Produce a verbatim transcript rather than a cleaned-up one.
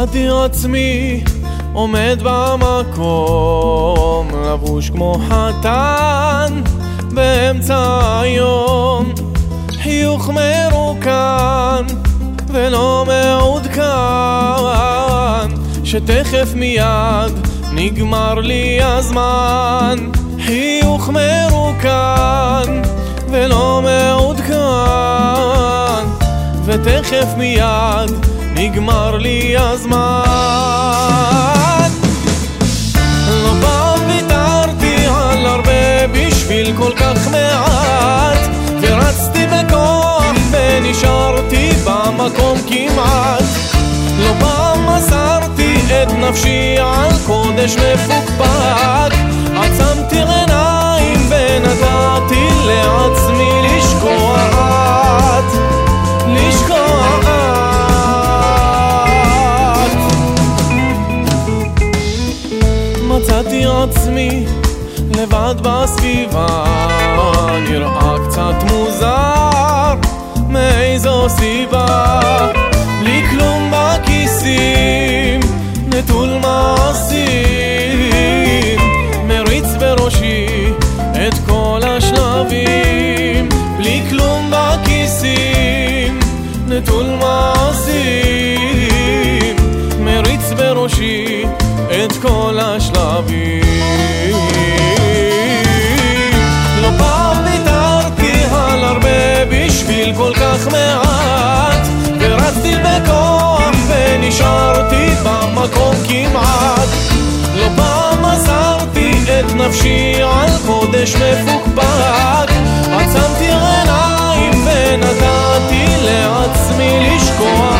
מצאתי עצמי עומד במקום, לבוש כמו חתן באמצע היום, חיוך מרוקן ולא מעודכן, שתכף מיד נגמר לי הזמן. חיוך מרוקן ולא מעודכן, ותכף מיד נגמר לי הזמן. לא פעם ויתרתי על הרבה בשביל כל כך מעט, ורצתי בכוח ונשארתי במקום כמעט. לא פעם מסרתי את נפשי על קודש מפוקפק, עצמתי עיניים ונתתי לעצמי לשקוע, לשקוע. מצאתי עצמי לבד בסביבה, נראה קצת מוזר מאיזו סיבה, בלי כלום בכיסים, נטול מעשים, מריץ בראשי את כל השלבים. בלי כלום בכיסים, נטול מעשים, מריץ בראשי את כל השלבים. לא פעם ויתרתי על הרבה בשביל כל כך מעט, ורצתי בכוח ונשארתי במקום כמעט. לא פעם מסרתי את נפשי על קודש מפוקפק, עצמתי עיניים ונתתי לעצמי לשקוע.